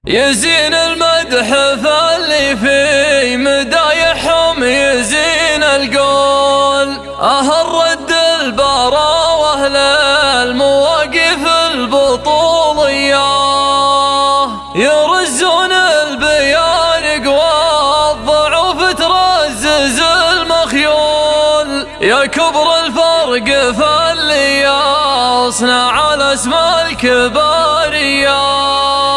يزين المدح فاللي في مدايحهم يزين القول، أهل رد البرا واهل المواقف البطولية يرزون البيارق والضعوف ترزز المخيول، يا كبر الفرق فاللي يصنع الاسماء الكبارية.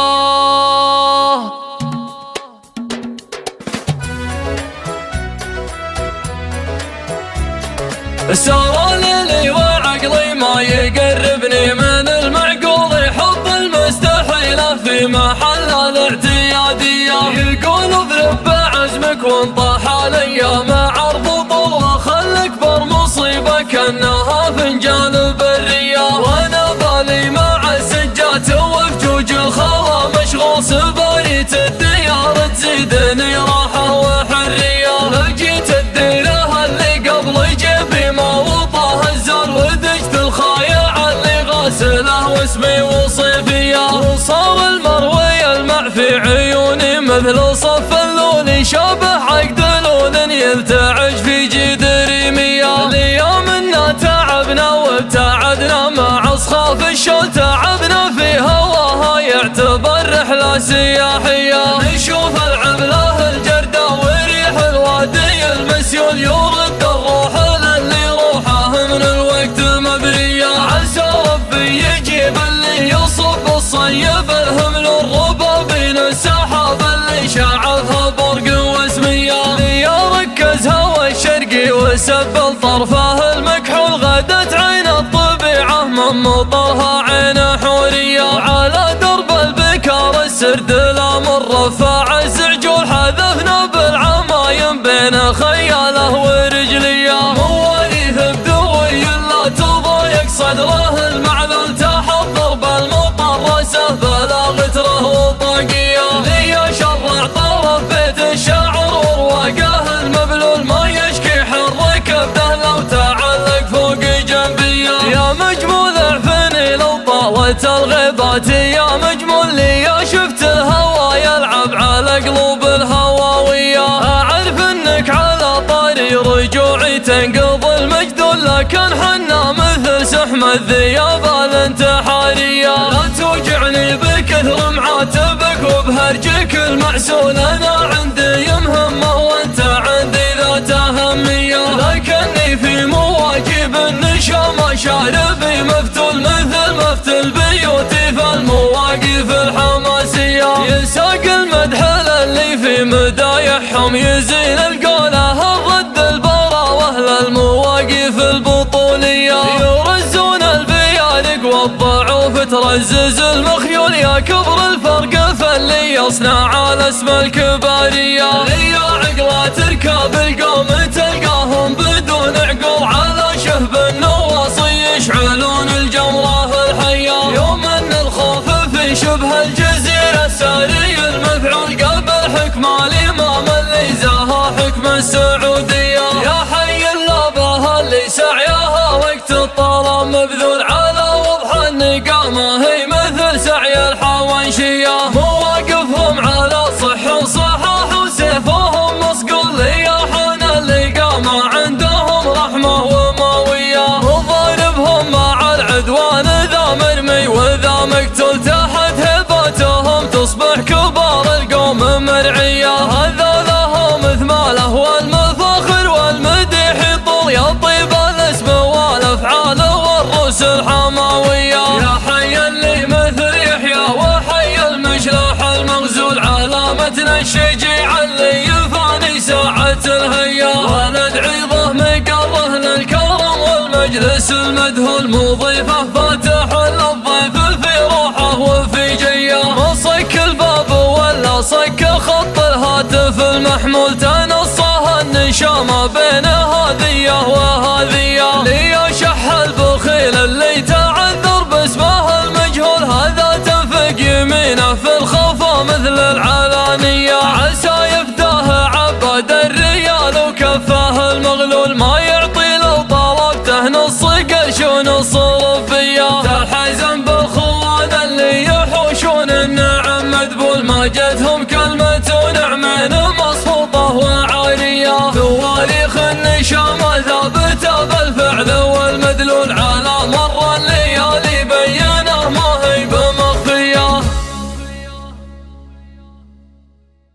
سار ليلي وعقلي ما يقربني من المعقول، يحط المستحيل في محل الاعتيادية، يقول اضرب بعزمك وانطح علي مع عرض طول، وخل اكبر مصيبة كانها فنجان برية، وانا بالي مع السجات وفجوج الخلا مشغول، سباريت الديار تزيدني راحة وحرية، لقيت الديره اللي قبل جيبي ما وطاه الزر، ودجت الخايع اللي غاسله واسمي وصيفية، وصار المروي المع في عيوني مثل صف اللولي، شابه عقد لون يلتعج في جيد ريمية، ليومنا تعبنا وابتعدنا مع اصخاف الشول، تعبنا في هواها يعتبر رحلة سياحية، نشوف العبله الجردة وريح الوادي المسيول، يورد الروح للي روحه من الوقت مبرية، عسى ربي يجيب اللي يصب الصيب الهمل الربابين، السحاب اللي شعثها برق واسمية، ليركز هوا الشرقي وسبل طرفه المكحول، غدت عين الطبيعة من مطرها عين حورية، على درب البكار السرد الامر رفع الزعجول، حذفنا بالعمايم بين خياله ورجليه، مواليث بدوي لا تضايق صدره المعذل، تحت ضرب المطرسه بلا غتره وطاقيه، لي شرع طرف بيت الشعر ورواقه المبلول، ما يشكي حر كبده لو تعلق فوق جنبيه، يا مجمول اعفني لو طالت الغيبات، يا مجمول لي شفت الهوى يلعب على قلوب الهواوية، اعرف انك على طاري رجوعي تنقض المجدول، لكن حنا مثل سحم الذياب الانتحارية، لا توجعني بكثر معاتبك وبهرجك المعسول، انا عندي مهمة وانت عندي ذات اهمية، لكني في مواجب النشا شاربي مفتول، مثل مفتل بيوتي في المواقف الحماسية، يساق المدح للي في مدايحهم يزين القوله، الرد البرا واهل المواقف البطولية يرزون البيارق والضعوف ترزز المخيول، يا كبر الفرق فاللي يصنع الاسم الكبارية، لي عقلة تركب القوم تلقاهم بدون عقول، على شهب النواصي يشعلون الجمرة الحية، يوم ان الخوف في شبه الجزيرة الساري المفعول، قبل حكم الامام اللي زاها حكم السعودية، يا حي اللابه اللي سعيها وقت الطلب مبذول، على وضح النقامة هي مثل سعي الحوانشية، مواقفهم على صح وصحاح وسيفهم مصقول، لياحون اللي قامة عندهم رحمة وماوية، وضاربهم مع العدوان ذا مرمي وذا مقتول، تحت هيبتهم تصبح كبار القوم مرعية، هذا لهم اثماله والمفاخر والمديح طول، يا طيب الاسم والافعال والروس الحماوية، يا حي اللي مثل يحيى وحي المشلح المغزول، علامتنا الشجيع اللي يفاني ساعة الهيا، وندعي ضه مقره للكرم والمجلس المدهول، مضيفه فاتح للضيف في روحه وفي جيه، مصك الباب ولا صك خط الهاتف المحمول، تنصها النشامة بين هذيه وهذيه، لي شح البخيل اللي تعذر باسمه المجهول، هذا تنفق يمينه في الخفا مثل العلانية، عسى يفداه عبد الريال وكفاه المغلول، ما يعطي لو طلبته نص قرش ونص رفية، تحزن بالخوان اللي يحوشون النعم كذبوا ما جتهم كلمة نعمين